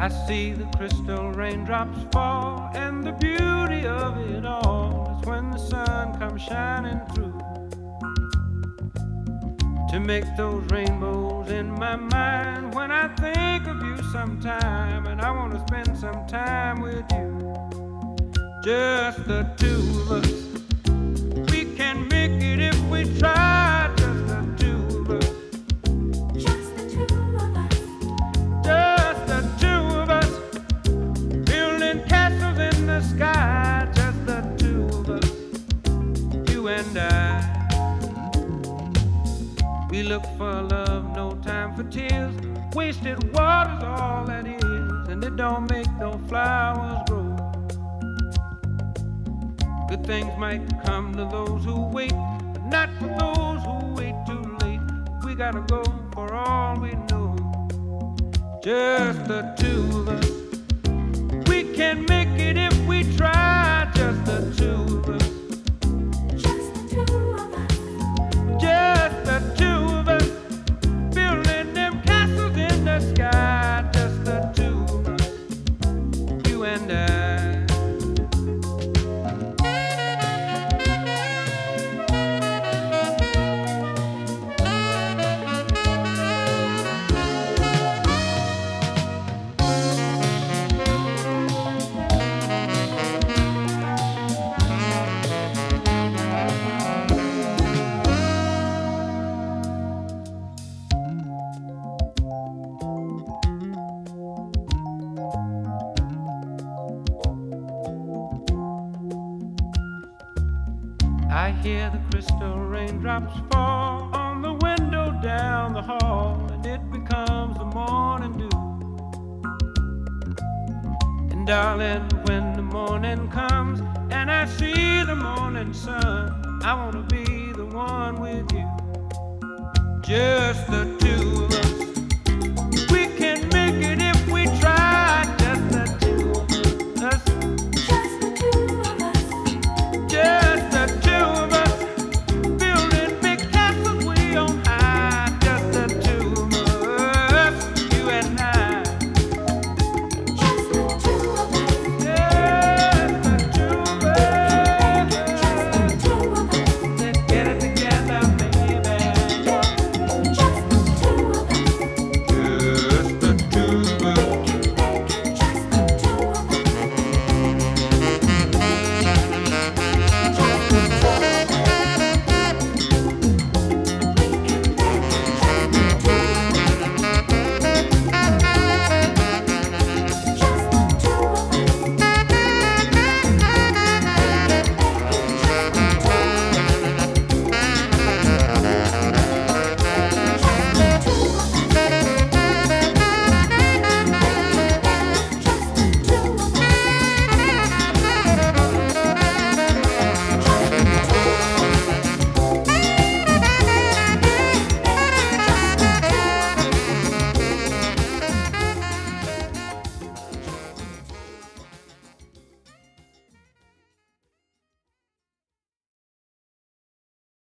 I see the crystal raindrops fall, and the beauty of it all is when the sun comes shining through to make those rainbows in my mind. When I think of you sometime, and I want to spend some time with you, just the two of us. We can make it if we try, just the two of us. Just the two of us. Just the two of us. Building castles in the sky, just the two of us. You and I. We look for love, no time for tears. Wasted water's all that is, and it don't make no flowers grow. Good things might come to those who wait, but not for those who wait too late. We gotta go for all we know. Just the two of us. We can make it if we try. Just the two of us. Just the two of us. Just the two of us. Building them castles in the sky. Just the two of us. You and I. I hear the crystal raindrops fall on the window down the hall, and it becomes the morning dew. And darling, when the morning comes and I see the morning sun, I wanna be the one with you. Just the